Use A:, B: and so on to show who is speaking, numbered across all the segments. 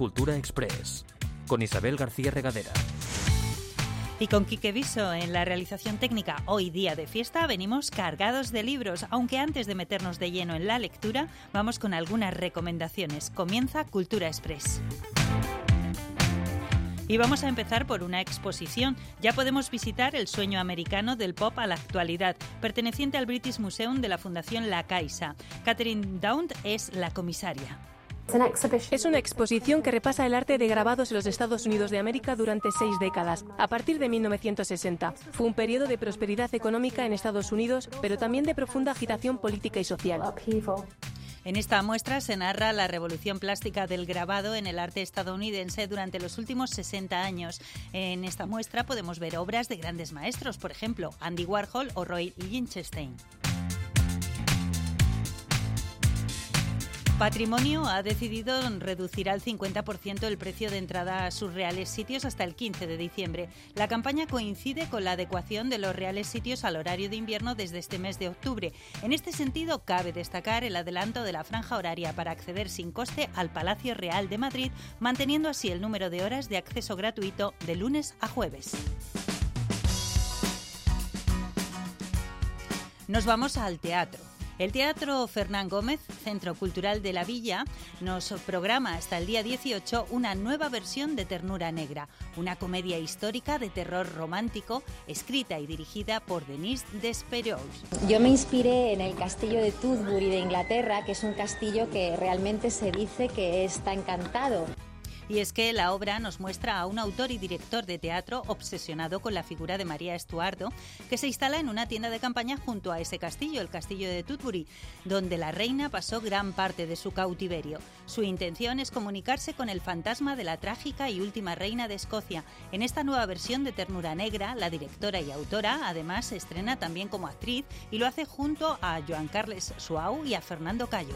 A: Cultura Express, con Isabel García Regadera.
B: Y con Quique Viso en la realización técnica. Hoy, día de fiesta, venimos cargados de libros, aunque antes de meternos de lleno en la lectura, vamos con algunas recomendaciones. Comienza Cultura Express. Y vamos a empezar por una exposición. Ya podemos visitar el sueño americano del pop a la actualidad, perteneciente al British Museum de la Fundación La Caixa. Catherine Daunt es la comisaria.
C: Es una exposición que repasa el arte de grabados en los Estados Unidos de América durante 6 décadas, a partir de 1960. Fue un periodo de prosperidad económica en Estados Unidos, pero también de profunda agitación política y social.
B: En esta muestra se narra la revolución plástica del grabado en el arte estadounidense durante los últimos 60 años. En esta muestra podemos ver obras de grandes maestros, por ejemplo, Andy Warhol o Roy Lichtenstein. Patrimonio ha decidido reducir al 50% el precio de entrada a sus reales sitios hasta el 15 de diciembre. La campaña coincide con la adecuación de los reales sitios al horario de invierno desde este mes de octubre. En este sentido, cabe destacar el adelanto de la franja horaria para acceder sin coste al Palacio Real de Madrid, manteniendo así el número de horas de acceso gratuito de lunes a jueves. Nos vamos al teatro. El Teatro Fernán Gómez, Centro Cultural de la Villa, nos programa hasta el día 18 una nueva versión de Ternura Negra, una comedia histórica de terror romántico escrita y dirigida por Denise Desperaud.
D: Yo me inspiré en el castillo de Tutbury de Inglaterra, que es un castillo que realmente se dice que está encantado.
B: Y es que la obra nos muestra a un autor y director de teatro obsesionado con la figura de María Estuardo, que se instala en una tienda de campaña junto a ese castillo, el castillo de Tutbury, donde la reina pasó gran parte de su cautiverio. Su intención es comunicarse con el fantasma de la trágica y última reina de Escocia. En esta nueva versión de Ternura Negra, la directora y autora además se estrena también como actriz y lo hace junto a Joan Carles Suau y a Fernando Cayo.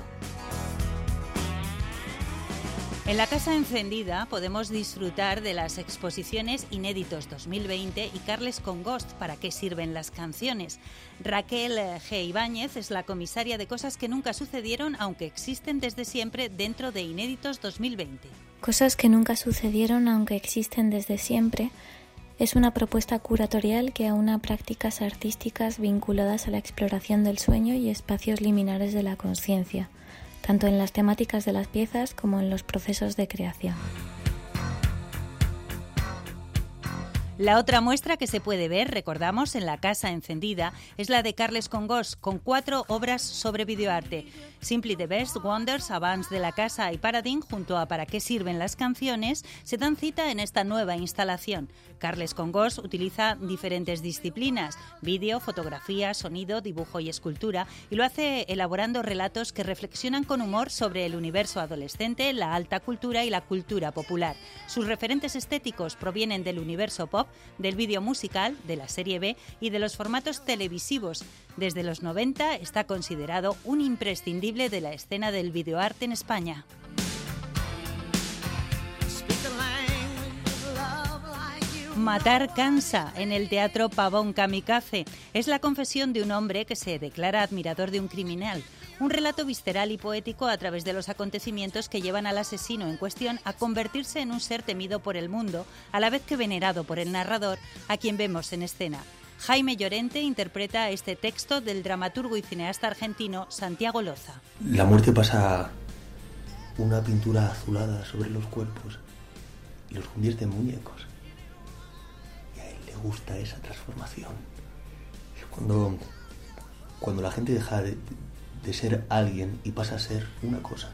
B: En la Casa Encendida podemos disfrutar de las exposiciones Inéditos 2020 y Carles Congost, ¿para qué sirven las canciones? Raquel G. Ibáñez es la comisaria de Cosas que nunca sucedieron, aunque existen desde siempre, dentro de Inéditos 2020.
E: Cosas que nunca sucedieron, aunque existen desde siempre, es una propuesta curatorial que aúna prácticas artísticas vinculadas a la exploración del sueño y espacios liminares de la consciencia, tanto en las temáticas de las piezas como en los procesos de creación.
B: La otra muestra que se puede ver, recordamos, en la Casa Encendida, es la de Carles Congost, con 4 obras sobre videoarte. Simply the Best, Wonders, Abans de la Casa y Paradigm, junto a ¿Para qué sirven las canciones?, se dan cita en esta nueva instalación. Carles Congost utiliza diferentes disciplinas: vídeo, fotografía, sonido, dibujo y escultura, y lo hace elaborando relatos que reflexionan con humor sobre el universo adolescente, la alta cultura y la cultura popular. Sus referentes estéticos provienen del universo pop, del vídeo musical, de la serie B y de los formatos televisivos. Desde los 90 está considerado un imprescindible de la escena del videoarte en España. Matar cansa en el Teatro Pavón Kamikaze. Es la confesión de un hombre que se declara admirador de un criminal. Un relato visceral y poético a través de los acontecimientos que llevan al asesino en cuestión a convertirse en un ser temido por el mundo, a la vez que venerado por el narrador, a quien vemos en escena. Jaime Llorente interpreta este texto del dramaturgo y cineasta argentino Santiago Loza.
F: La muerte pasa una pintura azulada sobre los cuerpos y los convierte en muñecos. Y a él le gusta esa transformación. Es cuando la gente deja de ser alguien y pasa a ser una cosa.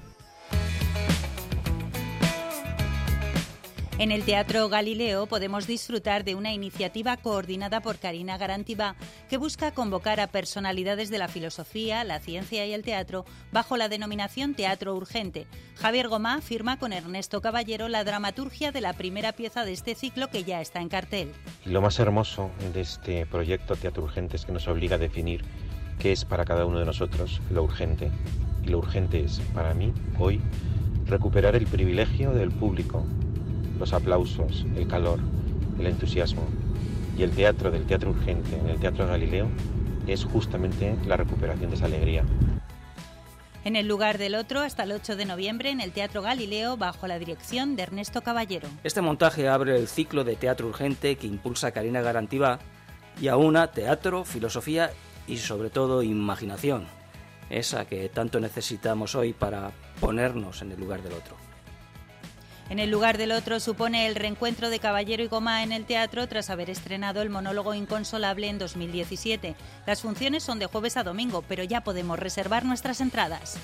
B: En el Teatro Galileo podemos disfrutar de una iniciativa coordinada por Karina Garantibá que busca convocar a personalidades de la filosofía, la ciencia y el teatro bajo la denominación Teatro Urgente. Javier Gomá firma con Ernesto Caballero la dramaturgia de la primera pieza de este ciclo, que ya está en cartel.
G: Lo más hermoso de este proyecto Teatro Urgente es que nos obliga a definir qué es para cada uno de nosotros lo urgente. Y lo urgente es, para mí, hoy, recuperar el privilegio del público, los aplausos, el calor, el entusiasmo. Y el teatro del Teatro Urgente en el Teatro Galileo es justamente la recuperación de esa alegría.
B: En el lugar del otro, hasta el 8 de noviembre, en el Teatro Galileo, bajo la dirección de Ernesto Caballero.
H: Este montaje abre el ciclo de teatro urgente que impulsa Carina Garantibá y aúna teatro, filosofía y sobre todo imaginación, esa que tanto necesitamos hoy para ponernos en el lugar del otro.
B: En el lugar del otro supone el reencuentro de Caballero y Gomá en el teatro tras haber estrenado el monólogo Inconsolable en 2017. Las funciones son de jueves a domingo, pero ya podemos reservar nuestras entradas.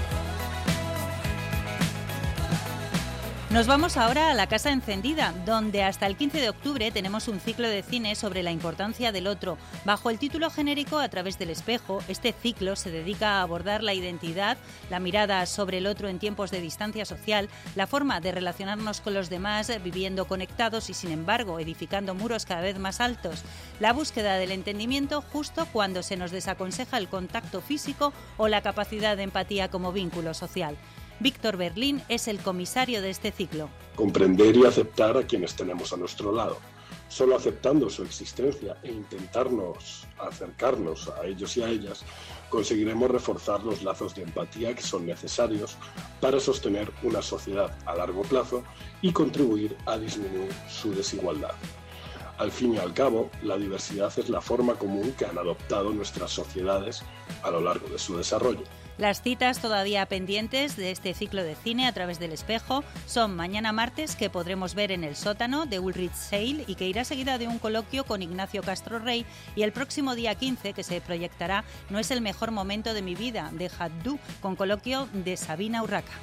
B: Nos vamos ahora a la Casa Encendida, donde hasta el 15 de octubre tenemos un ciclo de cine sobre la importancia del otro. Bajo el título genérico A través del espejo, este ciclo se dedica a abordar la identidad, la mirada sobre el otro en tiempos de distancia social, la forma de relacionarnos con los demás viviendo conectados y, sin embargo, edificando muros cada vez más altos, la búsqueda del entendimiento justo cuando se nos desaconseja el contacto físico o la capacidad de empatía como vínculo social. Víctor Berlín es el comisario de este ciclo.
I: Comprender y aceptar a quienes tenemos a nuestro lado. Solo aceptando su existencia e intentarnos acercarnos a ellos y a ellas, conseguiremos reforzar los lazos de empatía que son necesarios para sostener una sociedad a largo plazo y contribuir a disminuir su desigualdad. Al fin y al cabo, la diversidad es la forma común que han adoptado nuestras sociedades a lo largo de su desarrollo.
B: Las citas todavía pendientes de este ciclo de cine a través del espejo son mañana martes, que podremos ver en el sótano de Ulrich Seil y que irá seguida de un coloquio con Ignacio Castro Rey, y el próximo día 15, que se proyectará No es el mejor momento de mi vida, de Haddu, con coloquio de Sabina Urraca.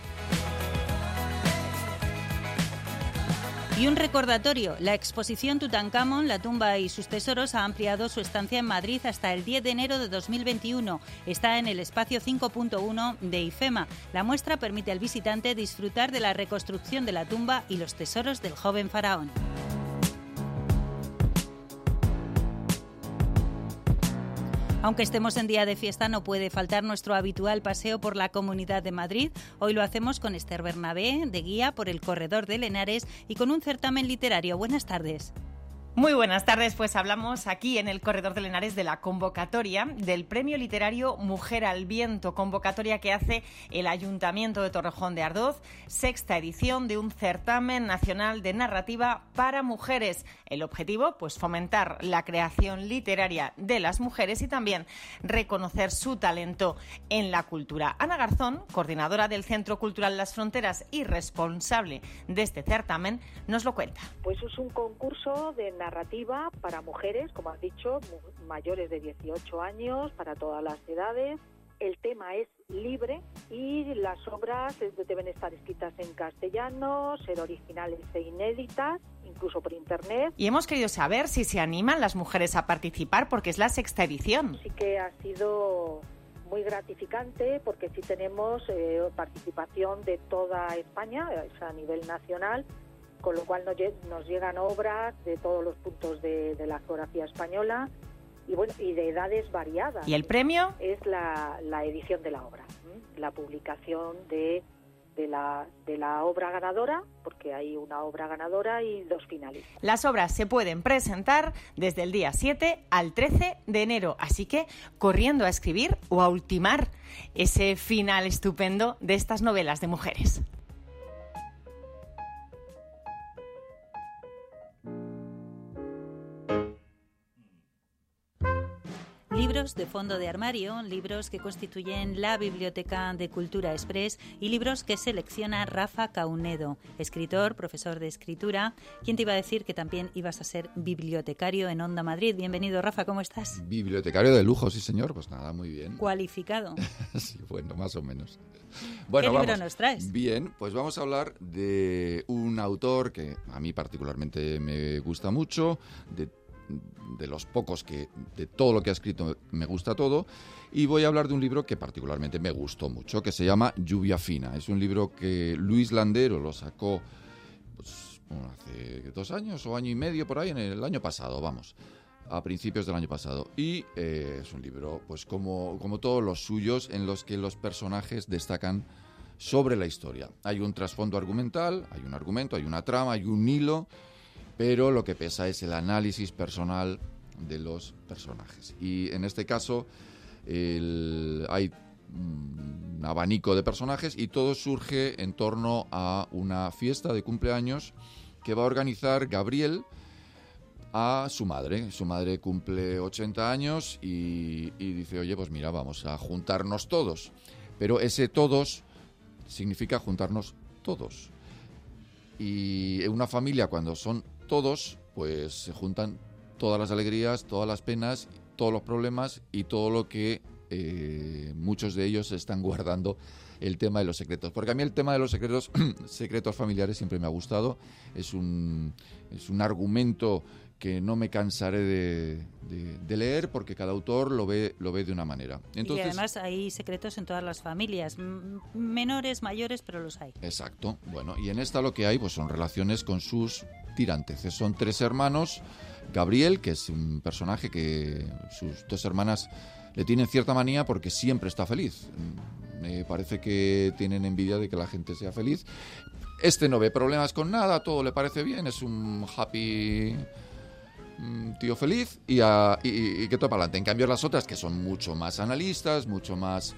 B: Y un recordatorio, la exposición Tutankamón, la tumba y sus tesoros ha ampliado su estancia en Madrid hasta el 10 de enero de 2021. Está en el espacio 5.1 de IFEMA. La muestra permite al visitante disfrutar de la reconstrucción de la tumba y los tesoros del joven faraón. Aunque estemos en día de fiesta, no puede faltar nuestro habitual paseo por la Comunidad de Madrid. Hoy lo hacemos con Esther Bernabé, de guía por el Corredor del Henares y con un certamen literario. Buenas tardes.
J: Muy buenas tardes, pues hablamos aquí en el Corredor del Henares de la convocatoria del Premio Literario Mujer al Viento, convocatoria que hace el Ayuntamiento de Torrejón de Ardoz, sexta edición de un certamen nacional de narrativa para mujeres. El objetivo, pues fomentar la creación literaria de las mujeres y también reconocer su talento en la cultura. Ana Garzón, coordinadora del Centro Cultural Las Fronteras y responsable de este certamen, nos lo cuenta.
K: Pues es un concurso de narrativa para mujeres, como has dicho, mayores de 18 años, para todas las edades. El tema es libre y las obras deben estar escritas en castellano, ser originales e inéditas, incluso por internet.
J: Y hemos querido saber si se animan las mujeres a participar, porque es la sexta edición.
K: Sí que ha sido muy gratificante, porque sí tenemos participación de toda España, a nivel nacional, con lo cual nos llegan obras de todos los puntos de la geografía española y bueno, y de edades variadas.
J: ¿Y el premio?
K: Es la edición de la obra, la publicación de la obra ganadora, porque hay una obra ganadora y 2 finalistas.
J: Las obras se pueden presentar desde el día 7 al 13 de enero, así que corriendo a escribir o a ultimar ese final estupendo de estas novelas de mujeres.
B: Libros de fondo de armario, libros que constituyen la Biblioteca de Cultura Express y libros que selecciona Rafa Caunedo, escritor, profesor de escritura. ¿Quién te iba a decir que también ibas a ser bibliotecario en Onda Madrid? Bienvenido, Rafa, ¿cómo estás?
L: Bibliotecario de lujo, sí señor, pues nada, muy bien.
B: ¿Cualificado?
L: Sí, bueno, más o menos.
B: Bueno, ¿qué libro nos traes?
L: Bien, pues vamos a hablar de un autor que a mí particularmente me gusta mucho, de los pocos que de todo lo que ha escrito me gusta todo, y voy a hablar de un libro que particularmente me gustó mucho, que se llama Lluvia Fina. Es un libro que Luis Landero lo sacó pues, hace 2 años o año y medio por ahí, en el año pasado, a principios del año pasado, y es un libro pues como todos los suyos, en los que los personajes destacan sobre la historia. Hay un trasfondo argumental, hay un argumento, hay una trama, hay un hilo, pero lo que pesa es el análisis personal de los personajes. Y en este caso hay un abanico de personajes y todo surge en torno a una fiesta de cumpleaños que va a organizar Gabriel a su madre. Su madre cumple 80 años y dice, oye, pues mira, vamos a juntarnos todos. Pero ese todos significa juntarnos todos. Y en una familia, cuando son todos, pues se juntan todas las alegrías, todas las penas, todos los problemas y todo lo que muchos de ellos están guardando, el tema de los secretos. Porque a mí el tema de los secretos familiares siempre me ha gustado. Es un argumento que no me cansaré de leer, porque cada autor lo ve de una manera. Entonces,
B: y además hay secretos en todas las familias, menores, mayores, pero los hay.
L: Exacto. Bueno, y en esta lo que hay pues son relaciones con sus tirantes. Son 3 hermanos. Gabriel, que es un personaje que sus 2 hermanas le tienen cierta manía porque siempre está feliz. Me parece que tienen envidia de que la gente sea feliz. Este no ve problemas con nada, todo le parece bien, es un happy tío feliz y que todo para adelante. En cambio las otras, que son mucho más analistas, mucho más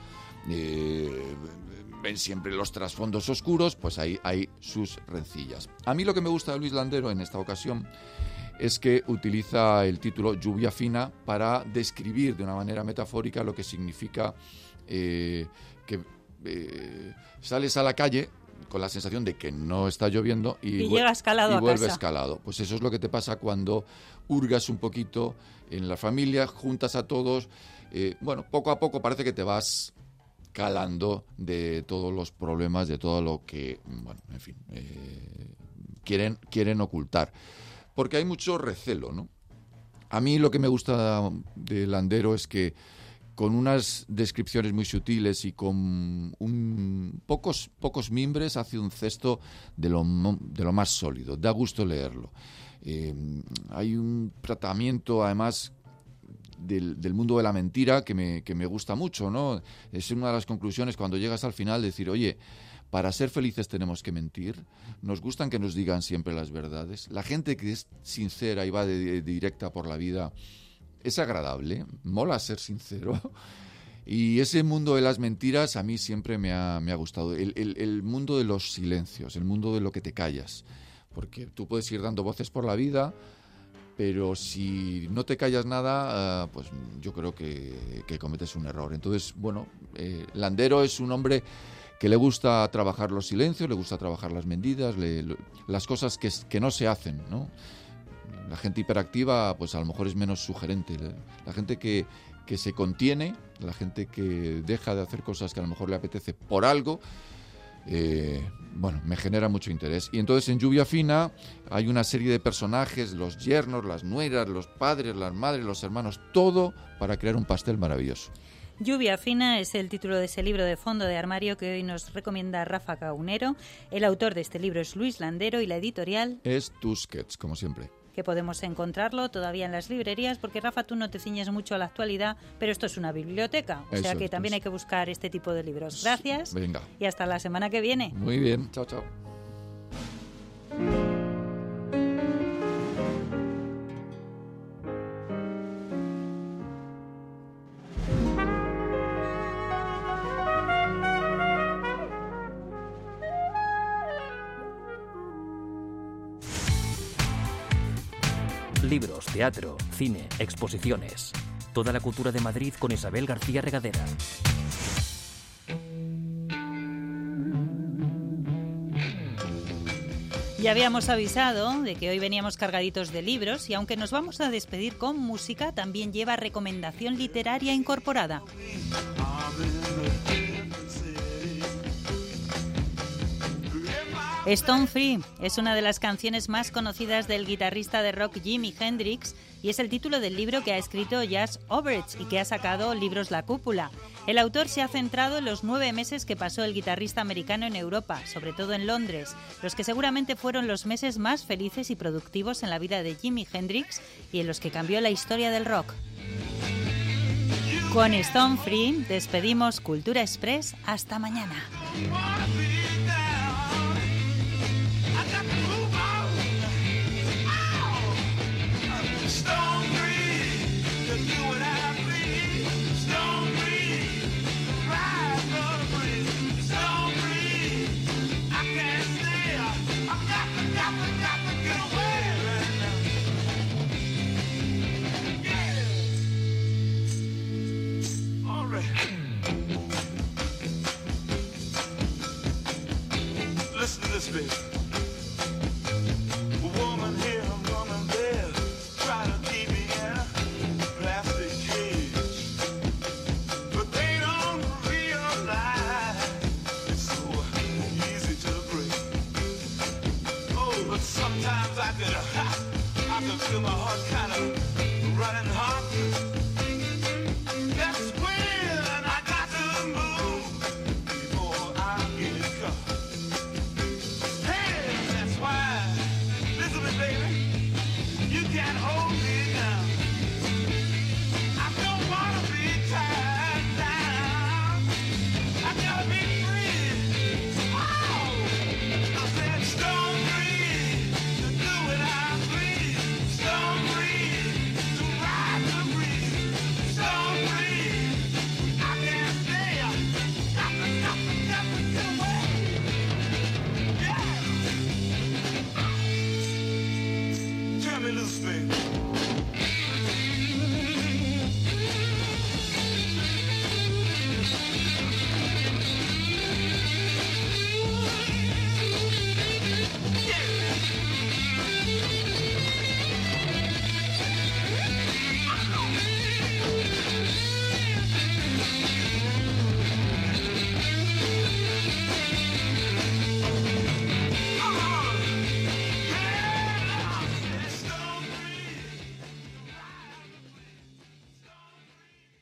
L: ven siempre los trasfondos oscuros, pues ahí hay sus rencillas. A mí lo que me gusta de Luis Landero en esta ocasión es que utiliza el título Lluvia fina para describir de una manera metafórica lo que significa que sales a la calle con la sensación de que no está lloviendo y
B: llega escalado
L: y vuelve
B: a casa.
L: Escalado. Pues eso es lo que te pasa cuando hurgas un poquito en la familia, juntas a todos. Bueno, poco a poco parece que te vas calando de todos los problemas, de todo lo que, bueno, en fin, quieren ocultar. Porque hay mucho recelo, ¿no? A mí lo que me gusta de Landero es que con unas descripciones muy sutiles y con pocos mimbres hace un cesto de lo más sólido. Da gusto leerlo. Hay un tratamiento, además, del mundo de la mentira que me gusta mucho, ¿no? Es una de las conclusiones cuando llegas al final, decir, oye, para ser felices tenemos que mentir. Nos gustan que nos digan siempre las verdades. La gente que es sincera y va de directa por la vida es agradable, mola ser sincero. Y ese mundo de las mentiras a mí siempre me ha gustado. El mundo de los silencios, el mundo de lo que te callas. Porque tú puedes ir dando voces por la vida, pero si no te callas nada, pues yo creo que cometes un error. Entonces, bueno, Landero es un hombre que le gusta trabajar los silencios, le gusta trabajar las mentiras, las cosas que no se hacen, ¿no? La gente hiperactiva, pues a lo mejor es menos sugerente. La gente que se contiene, la gente que deja de hacer cosas que a lo mejor le apetece por algo, bueno, me genera mucho interés. Y entonces en Lluvia fina hay una serie de personajes, los yernos, las nueras, los padres, las madres, los hermanos, todo para crear un pastel maravilloso.
B: Lluvia fina es el título de ese libro de fondo de armario que hoy nos recomienda Rafa Caunero. El autor de este libro es Luis Landero y la editorial
L: es Tusquets, como siempre.
B: Que podemos encontrarlo todavía en las librerías, porque Rafa, tú no te ciñes mucho a la actualidad, pero esto es una biblioteca, o sea que también hay que buscar este tipo de libros. Gracias.
L: Venga.
B: Y hasta la semana que viene.
L: Muy bien, chao, chao.
A: Libros, teatro, cine, exposiciones. Toda la cultura de Madrid con Isabel García Regadera.
B: Ya habíamos avisado de que hoy veníamos cargaditos de libros y aunque nos vamos a despedir con música, también lleva recomendación literaria incorporada. Stone Free es una de las canciones más conocidas del guitarrista de rock Jimi Hendrix y es el título del libro que ha escrito Jas Overts y que ha sacado Libros La Cúpula. El autor se ha centrado en los 9 meses que pasó el guitarrista americano en Europa, sobre todo en Londres, los que seguramente fueron los meses más felices y productivos en la vida de Jimi Hendrix y en los que cambió la historia del rock. Con Stone Free despedimos Cultura Express. Hasta mañana.
M: Stone free, ride the breeze. spit.